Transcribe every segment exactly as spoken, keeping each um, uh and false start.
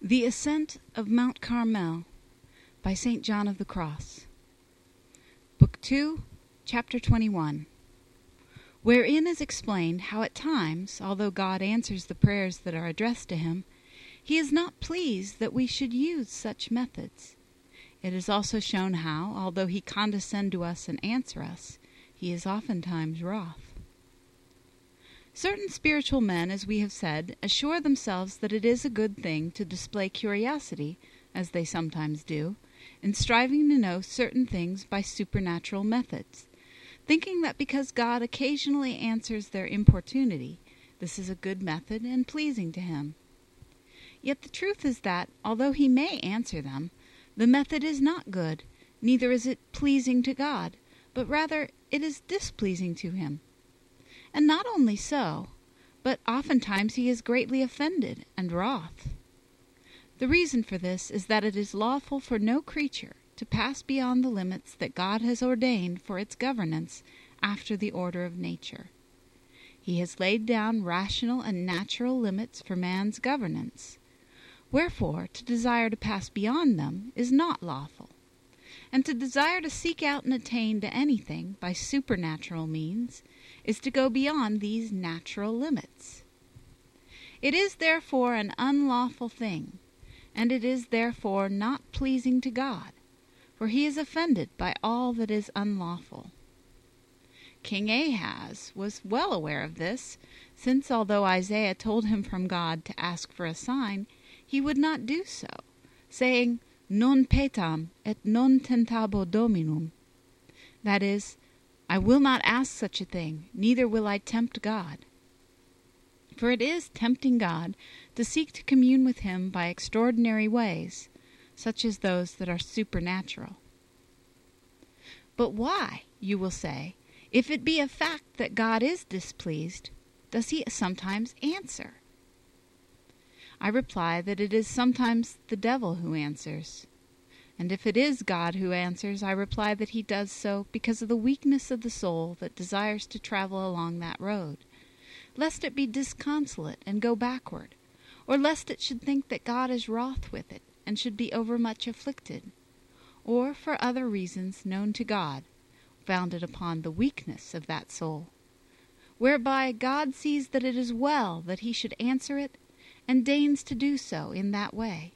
The Ascent of Mount Carmel by Saint John of the Cross. Book two, Chapter twenty-one, wherein is explained how at times, although God answers the prayers that are addressed to him, he is not pleased that we should use such methods. It is also shown how, although he condescend to us and answer us, he is oftentimes wroth. Certain spiritual men, as we have said, assure themselves that it is a good thing to display curiosity, as they sometimes do, in striving to know certain things by supernatural methods, thinking that because God occasionally answers their importunity, this is a good method and pleasing to him. Yet the truth is that, although he may answer them, the method is not good, neither is it pleasing to God, but rather it is displeasing to him. And not only so, but oftentimes he is greatly offended and wroth. The reason for this is that it is lawful for no creature to pass beyond the limits that God has ordained for its governance after the order of nature. He has laid down rational and natural limits for man's governance. Wherefore, to desire to pass beyond them is not lawful, and to desire to seek out and attain to anything by supernatural means is to go beyond these natural limits. It is therefore an unlawful thing, and it is therefore not pleasing to God, for he is offended by all that is unlawful. King Ahaz was well aware of this, since although Isaiah told him from God to ask for a sign, he would not do so, saying, Non petam et non tentabo Dominum. That is, I will not ask such a thing, neither will I tempt God. For it is tempting God to seek to commune with him by extraordinary ways, such as those that are supernatural. But why, you will say, if it be a fact that God is displeased, does he sometimes answer? I reply that it is sometimes the devil who answers. And if it is God who answers, I reply that he does so because of the weakness of the soul that desires to travel along that road, lest it be disconsolate and go backward, or lest it should think that God is wroth with it and should be overmuch afflicted, or for other reasons known to God, founded upon the weakness of that soul, whereby God sees that it is well that he should answer it, and deigns to do so in that way.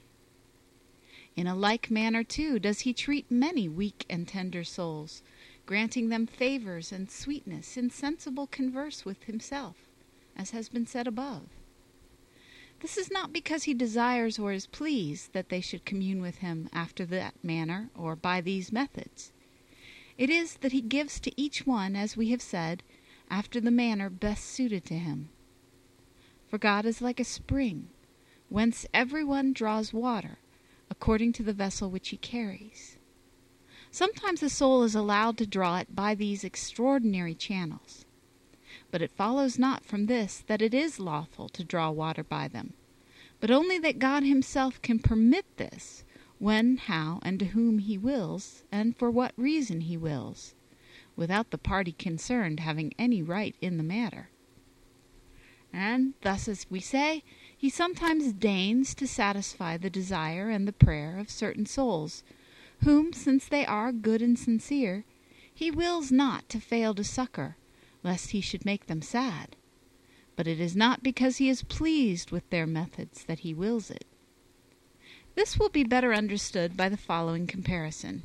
In a like manner, too, does he treat many weak and tender souls, granting them favors and sweetness in sensible converse with himself, as has been said above. This is not because he desires or is pleased that they should commune with him after that manner or by these methods. It is that he gives to each one, as we have said, after the manner best suited to him. For God is like a spring, whence every one draws water, according to the vessel which he carries. Sometimes the soul is allowed to draw it by these extraordinary channels. But it follows not from this that it is lawful to draw water by them, but only that God himself can permit this, when, how, and to whom he wills, and for what reason he wills, without the party concerned having any right in the matter. And thus, as we say, he sometimes deigns to satisfy the desire and the prayer of certain souls, whom, since they are good and sincere, he wills not to fail to succor, lest he should make them sad. But it is not because he is pleased with their methods that he wills it. This will be better understood by the following comparison.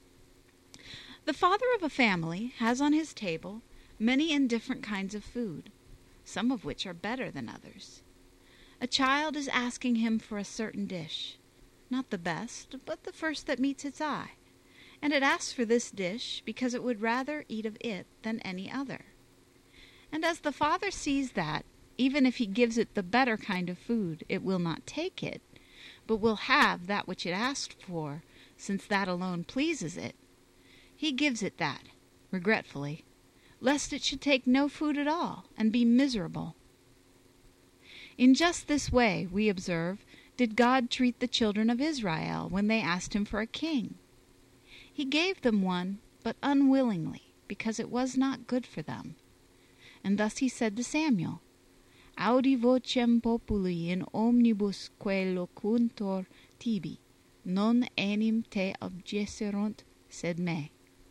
The father of a family has on his table many and different kinds of food, some of which are better than others. A child is asking him for a certain dish, not the best, but the first that meets its eye, and it asks for this dish because it would rather eat of it than any other. And as the father sees that, even if he gives it the better kind of food, it will not take it, but will have that which it asked for, since that alone pleases it, he gives it that, regretfully, lest it should take no food at all, and be miserable. In just this way, we observe, did God treat the children of Israel when they asked him for a king. He gave them one, but unwillingly, because it was not good for them. And thus he said to Samuel, audi vocem populi in omnibus quae locuntur tibi, non enim te objesserunt, sed me.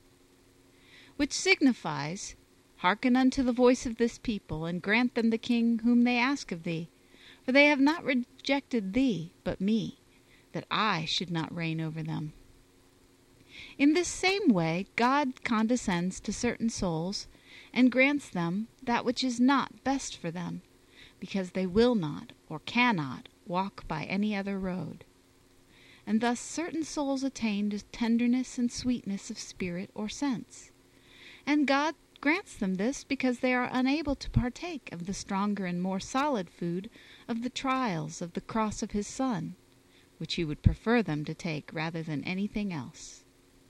Which signifies, hearken unto the voice of this people, and grant them the king whom they ask of thee. For they have not rejected thee, but me, that I should not reign over them. In this same way God condescends to certain souls, and grants them that which is not best for them, because they will not, or cannot, walk by any other road. And thus certain souls attain to tenderness and sweetness of spirit or sense. And God grants them this because they are unable to partake of the stronger and more solid food of the trials of the cross of his Son, which he would prefer them to take rather than anything else.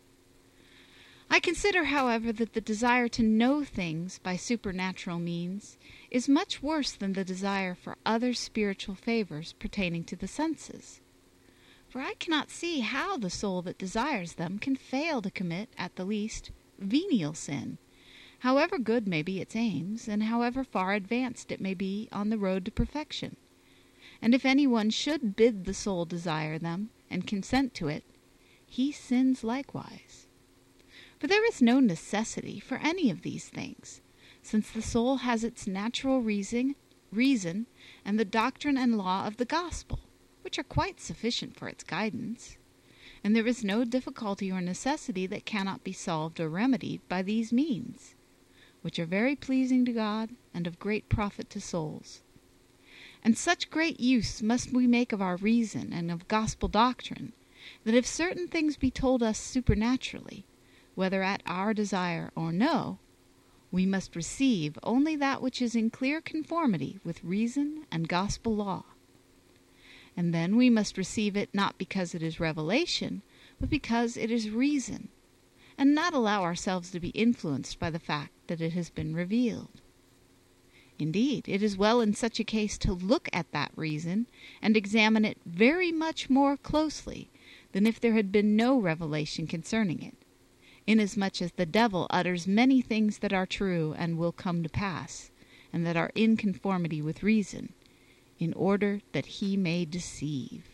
I consider, however, that the desire to know things by supernatural means is much worse than the desire for other spiritual favors pertaining to the senses. For I cannot see how the soul that desires them can fail to commit, at the least, venial sin, however good may be its aims, and however far advanced it may be on the road to perfection. And if any one should bid the soul desire them, and consent to it, he sins likewise. For there is no necessity for any of these things, since the soul has its natural reason, reason and the doctrine and law of the gospel, which are quite sufficient for its guidance. And there is no difficulty or necessity that cannot be solved or remedied by these means, which are very pleasing to God and of great profit to souls. And such great use must we make of our reason and of gospel doctrine, that if certain things be told us supernaturally, whether at our desire or no, we must receive only that which is in clear conformity with reason and gospel law. And then we must receive it not because it is revelation, but because it is reason, and not allow ourselves to be influenced by the fact that it has been revealed. Indeed, it is well in such a case to look at that reason and examine it very much more closely than if there had been no revelation concerning it, inasmuch as the devil utters many things that are true and will come to pass, and that are in conformity with reason, in order that he may deceive.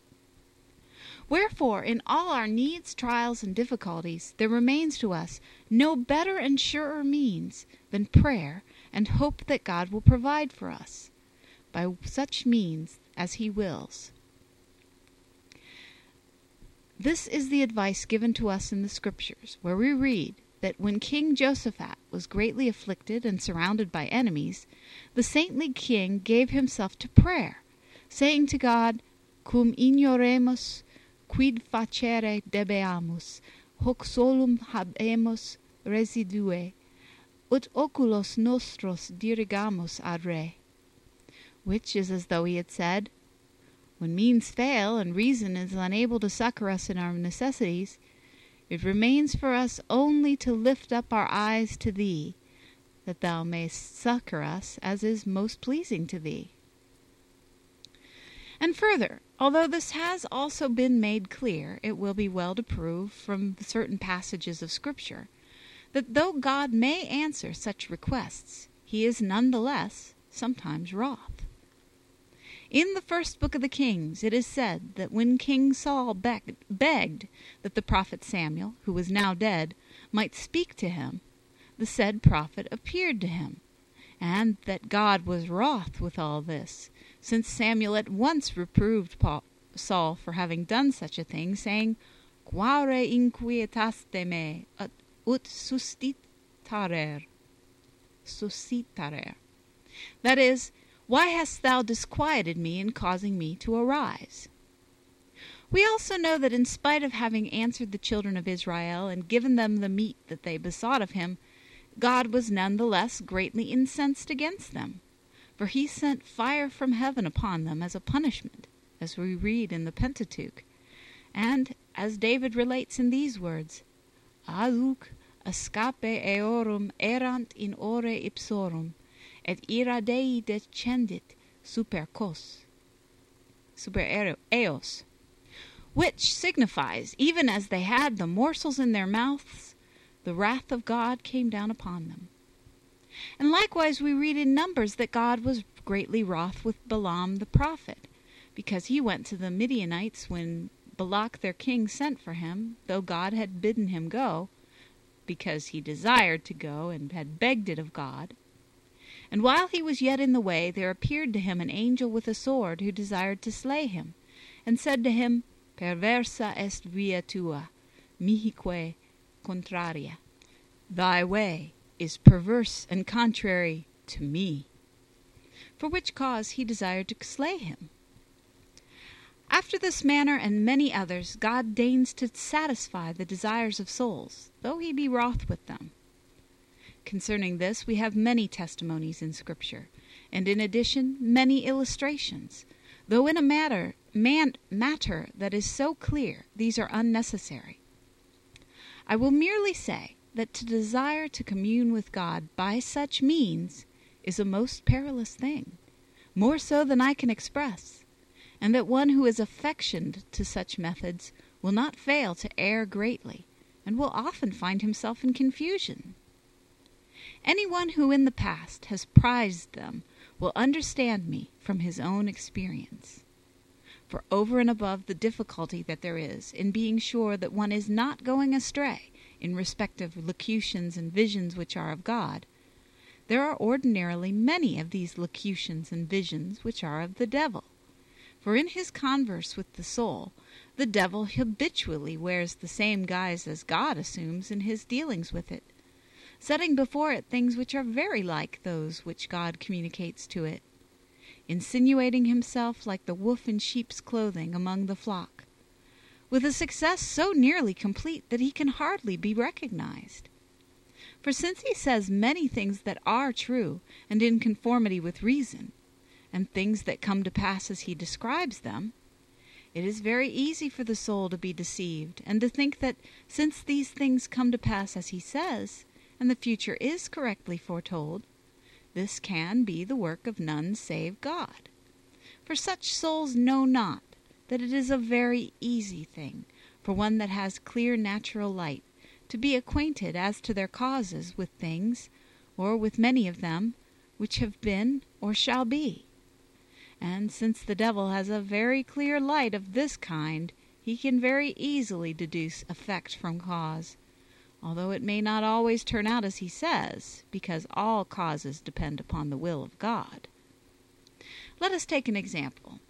Wherefore, in all our needs, trials, and difficulties, there remains to us no better and surer means than prayer and hope that God will provide for us, by such means as he wills. This is the advice given to us in the Scriptures, where we read that when King Josaphat was greatly afflicted and surrounded by enemies, the saintly king gave himself to prayer, saying to God, Cum ignoremus, quid facere debeamus, hoc solum habemus residue, ut oculos nostros dirigamus ad re. Which is as though he had said, when means fail and reason is unable to succor us in our necessities, it remains for us only to lift up our eyes to thee, that thou mayst succor us as is most pleasing to thee. And further, although this has also been made clear, it will be well to prove from certain passages of Scripture that though God may answer such requests, he is none the less sometimes wroth. In the first book of the Kings it is said that when King Saul begged, begged that the prophet Samuel, who was now dead, might speak to him, the said prophet appeared to him, and that God was wroth with all this, since Samuel at once reproved Paul, Saul for having done such a thing, saying, Quare inquietaste me, ut suscitarer. Suscitarer. That is, why hast thou disquieted me in causing me to arise? We also know that in spite of having answered the children of Israel and given them the meat that they besought of him, God was none the less greatly incensed against them, for he sent fire from heaven upon them as a punishment, as we read in the Pentateuch, and as David relates in these words, Auc escape eorum erant in ore ipsorum, et ira Dei descendit super cos, super eos, which signifies, even as they had the morsels in their mouths, the wrath of God came down upon them. And likewise we read in Numbers that God was greatly wroth with Balaam the prophet, because he went to the Midianites when Balak their king sent for him, though God had bidden him go, because he desired to go and had begged it of God. And while he was yet in the way, there appeared to him an angel with a sword, who desired to slay him, and said to him, Perversa est via tua, mihique contraria. Thy way is perverse and contrary to me. For which cause he desired to slay him. After this manner and many others, God deigns to satisfy the desires of souls, though he be wroth with them. Concerning this we have many testimonies in Scripture, and in addition many illustrations, though in a matter, man, matter that is so clear, these are unnecessary. I will merely say that to desire to commune with God by such means is a most perilous thing, more so than I can express, and that one who is affectioned to such methods will not fail to err greatly, and will often find himself in confusion. Anyone who in the past has prized them will understand me from his own experience. For over and above the difficulty that there is in being sure that one is not going astray in respect of locutions and visions which are of God, there are ordinarily many of these locutions and visions which are of the devil. For in his converse with the soul, the devil habitually wears the same guise as God assumes in his dealings with it, setting before it things which are very like those which God communicates to it, insinuating himself like the wolf in sheep's clothing among the flock, with a success so nearly complete that he can hardly be recognized. For since he says many things that are true and in conformity with reason, and things that come to pass as he describes them, it is very easy for the soul to be deceived, and to think that since these things come to pass as he says, and the future is correctly foretold, this can be the work of none save God. For such souls know not that it is a very easy thing for one that has clear natural light to be acquainted as to their causes with things, or with many of them, which have been or shall be. And since the devil has a very clear light of this kind, he can very easily deduce effect from cause, although it may not always turn out as he says, because all causes depend upon the will of God. Let us take an example.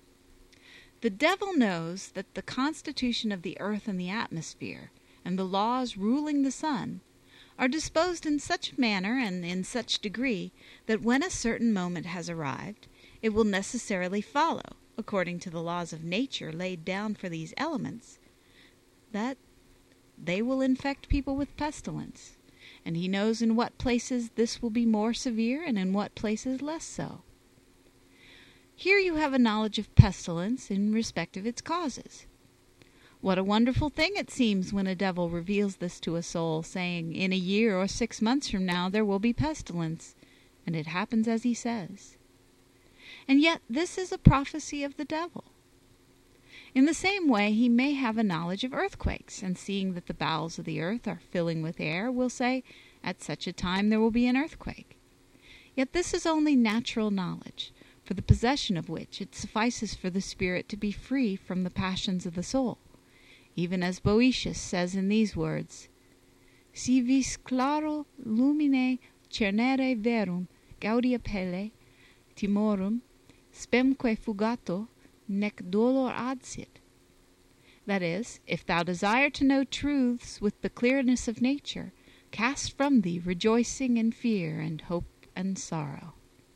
The devil knows that the constitution of the earth and the atmosphere, and the laws ruling the sun, are disposed in such manner and in such degree that when a certain moment has arrived, it will necessarily follow, according to the laws of nature laid down for these elements, that they will infect people with pestilence, and he knows in what places this will be more severe and in what places less so. Here you have a knowledge of pestilence in respect of its causes. What a wonderful thing it seems when a devil reveals this to a soul, saying, in a year or six months from now there will be pestilence, and it happens as he says. And yet this is a prophecy of the devil. In the same way he may have a knowledge of earthquakes, and seeing that the bowels of the earth are filling with air, will say, at such a time there will be an earthquake. Yet this is only natural knowledge, for the possession of which it suffices for the spirit to be free from the passions of the soul, even as Boetius says in these words, Si vis claro lumine cernere verum gaudia pelle, timorum, spemque fugato, nec dolor adsit. That is, if thou desire to know truths with the clearness of nature, cast from thee rejoicing and fear and hope and sorrow.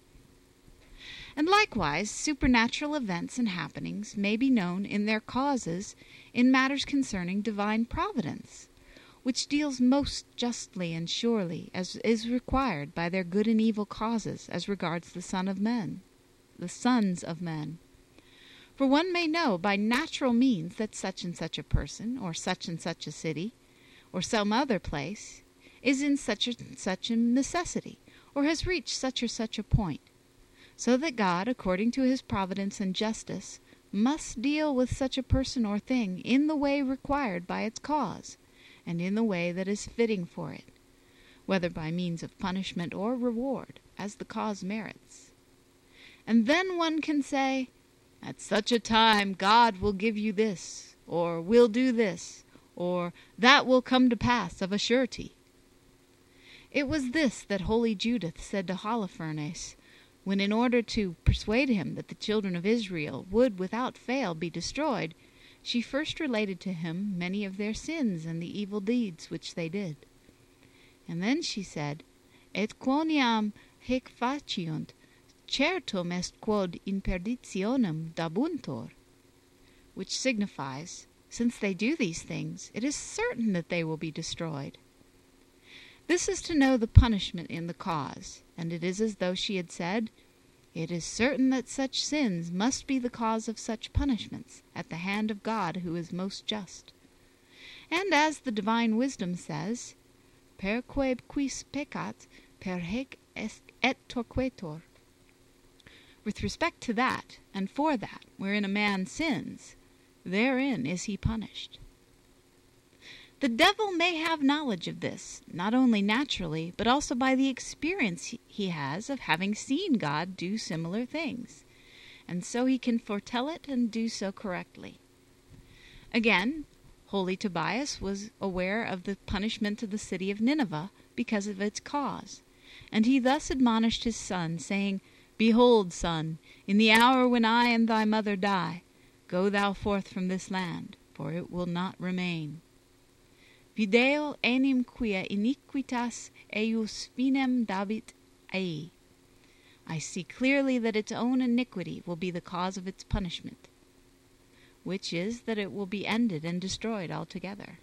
And likewise supernatural events and happenings may be known in their causes in matters concerning divine providence, which deals most justly and surely as is required by their good and evil causes as regards the son of men, the sons of men. For one may know by natural means that such and such a person, or such and such a city, or some other place, is in such and such a necessity, or has reached such or such a point, so that God, according to his providence and justice, must deal with such a person or thing in the way required by its cause, and in the way that is fitting for it, whether by means of punishment or reward, as the cause merits. And then one can say, "At such a time God will give you this," or "will do this," or "that will come to pass of a surety." It was this that holy Judith said to Holofernes, when in order to persuade him that the children of Israel would without fail be destroyed, she first related to him many of their sins and the evil deeds which they did. And then she said, "Et quoniam hic faciunt, certum est quod in perditionem dabuntur," which signifies, since they do these things, it is certain that they will be destroyed. This is to know the punishment in the cause, and it is as though she had said, "It is certain that such sins must be the cause of such punishments at the hand of God who is most just." And as the divine wisdom says, "Perque quis peccat, per hac et torquetur." With respect to that, and for that, wherein a man sins, therein is he punished. The devil may have knowledge of this, not only naturally, but also by the experience he has of having seen God do similar things, and so he can foretell it and do so correctly. Again, holy Tobias was aware of the punishment of the city of Nineveh because of its cause, and he thus admonished his son, saying, "Behold, son, in the hour when I and thy mother die, go thou forth from this land, for it will not remain. Video enim quia iniquitas eius finem dabit ei." I see clearly that its own iniquity will be the cause of its punishment, which is that it will be ended and destroyed altogether.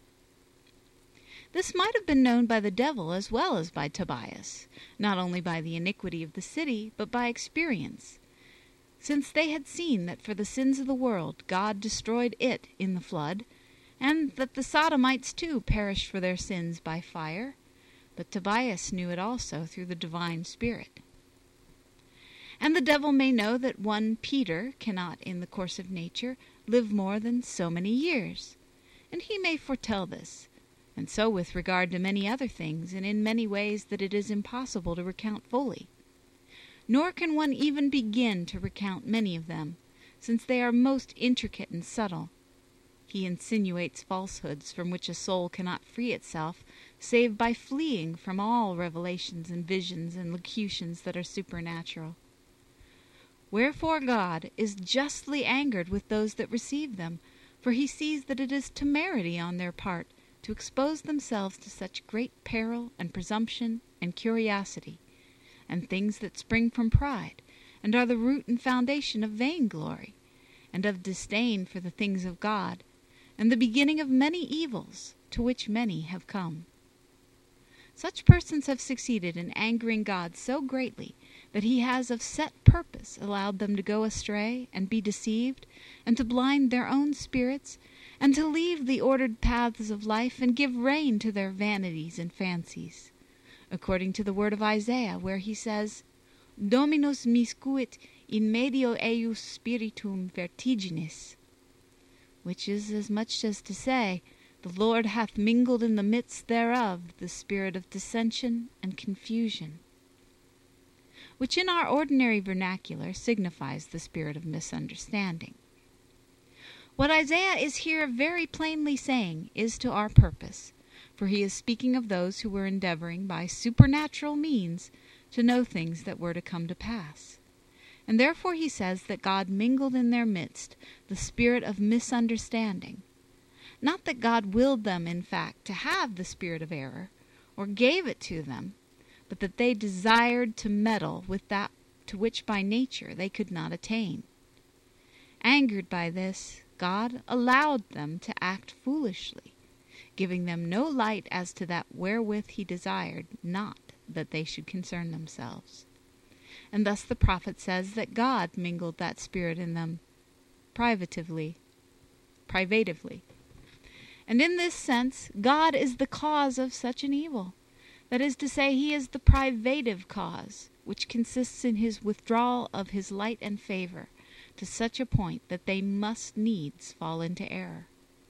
This might have been known by the devil as well as by Tobias, not only by the iniquity of the city, but by experience, since they had seen that for the sins of the world God destroyed it in the flood, and that the Sodomites too perished for their sins by fire, but Tobias knew it also through the divine Spirit. And the devil may know that one Peter cannot, in the course of nature, live more than so many years, and he may foretell this, and so with regard to many other things, and in many ways that it is impossible to recount fully. Nor can one even begin to recount many of them, since they are most intricate and subtle. He insinuates falsehoods from which a soul cannot free itself, save by fleeing from all revelations and visions and locutions that are supernatural. Wherefore God is justly angered with those that receive them, for he sees that it is temerity on their part to expose themselves to such great peril and presumption and curiosity, and things that spring from pride, and are the root and foundation of vainglory, and of disdain for the things of God, and the beginning of many evils, to which many have come. Such persons have succeeded in angering God so greatly that he has of set purpose allowed them to go astray and be deceived, and to blind their own spirits, and to leave the ordered paths of life and give rein to their vanities and fancies, according to the word of Isaiah, where he says, "Dominus miscuit in medio eius spiritum vertiginis," which is as much as to say, "The Lord hath mingled in the midst thereof the spirit of dissension and confusion," which in our ordinary vernacular signifies the spirit of misunderstanding. What Isaiah is here very plainly saying is to our purpose, for he is speaking of those who were endeavoring by supernatural means to know things that were to come to pass. And therefore he says that God mingled in their midst the spirit of misunderstanding. Not that God willed them, in fact, to have the spirit of error, or gave it to them, but that they desired to meddle with that to which by nature they could not attain. Angered by this, God allowed them to act foolishly, giving them no light as to that wherewith he desired not that they should concern themselves. And thus the prophet says that God mingled that spirit in them privatively, privatively. And in this sense, God is the cause of such an evil. That is to say, he is the privative cause, which consists in his withdrawal of his light and favor to such a point that they must needs fall into error.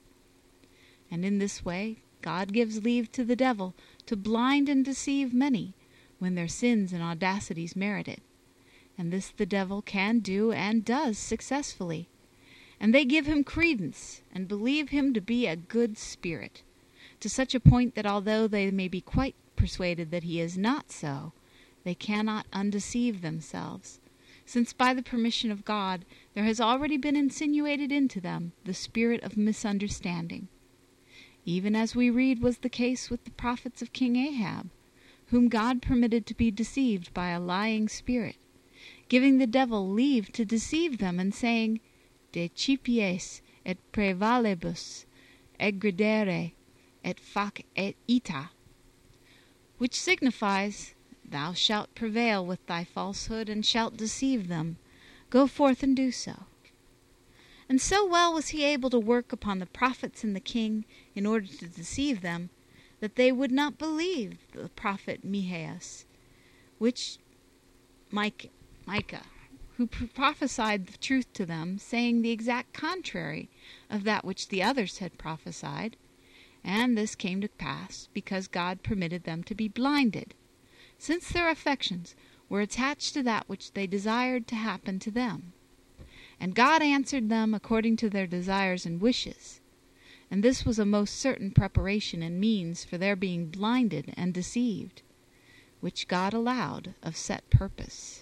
And in this way, God gives leave to the devil to blind and deceive many, when their sins and audacities merit it, and this the devil can do and does successfully. And they give him credence and believe him to be a good spirit, to such a point that although they may be quite persuaded that he is not so, they cannot undeceive themselves, since by the permission of God there has already been insinuated into them the spirit of misunderstanding, even as we read was the case with the prophets of King Ahab, whom God permitted to be deceived by a lying spirit, giving the devil leave to deceive them, and saying, Decipies et prevalebus egredere et fac et ita, which signifies, Thou shalt prevail with thy falsehood, and shalt deceive them. Go forth and do so. And so well was he able to work upon the prophets and the king in order to deceive them, that they would not believe the prophet Micheas, which Micah, Micah, who prophesied the truth to them, saying the exact contrary of that which the others had prophesied. And this came to pass because God permitted them to be blinded, since their affections were attached to that which they desired to happen to them. And God answered them according to their desires and wishes. And this was a most certain preparation and means for their being blinded and deceived, which God allowed of set purpose.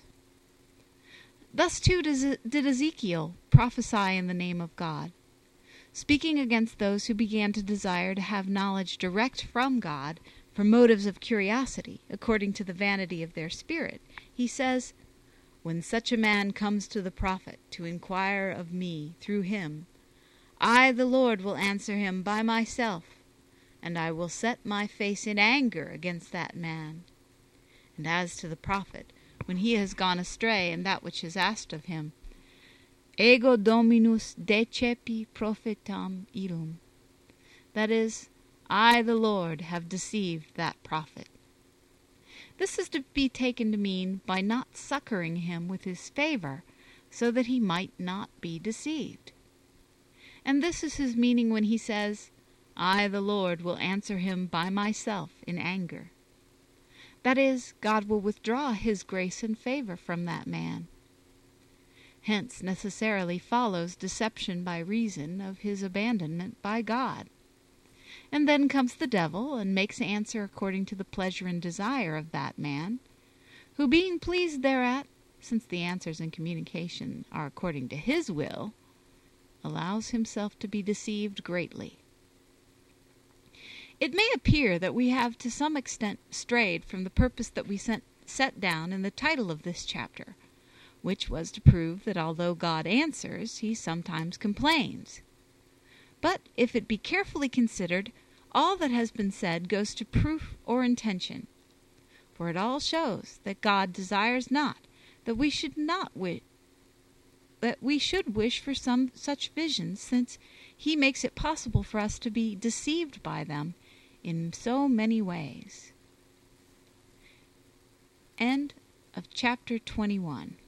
Thus too did Ezekiel prophesy in the name of God, speaking against those who began to desire to have knowledge direct from God for motives of curiosity, according to the vanity of their spirit. He says, When such a man comes to the prophet to inquire of me through him, I, the Lord, will answer him by myself, and I will set my face in anger against that man. And as to the prophet, when he has gone astray in that which is asked of him, Ego Dominus decepi prophetam illum, that is, I, the Lord, have deceived that prophet. This is to be taken to mean by not succoring him with his favor, so that he might not be deceived. And this is his meaning when he says, I, the Lord, will answer him by myself in anger. That is, God will withdraw his grace and favor from that man. Hence necessarily follows deception by reason of his abandonment by God. And then comes the devil, and makes answer according to the pleasure and desire of that man, who being pleased thereat, since the answers and communication are according to his will, allows himself to be deceived greatly. It may appear that we have to some extent strayed from the purpose that we set, set down in the title of this chapter, which was to prove that although God answers, he sometimes complains. But if it be carefully considered, all that has been said goes to proof or intention, for it all shows that God desires not that we should not wish, that we should wish for some such visions, since he makes it possible for us to be deceived by them in so many ways. End of chapter twenty-one.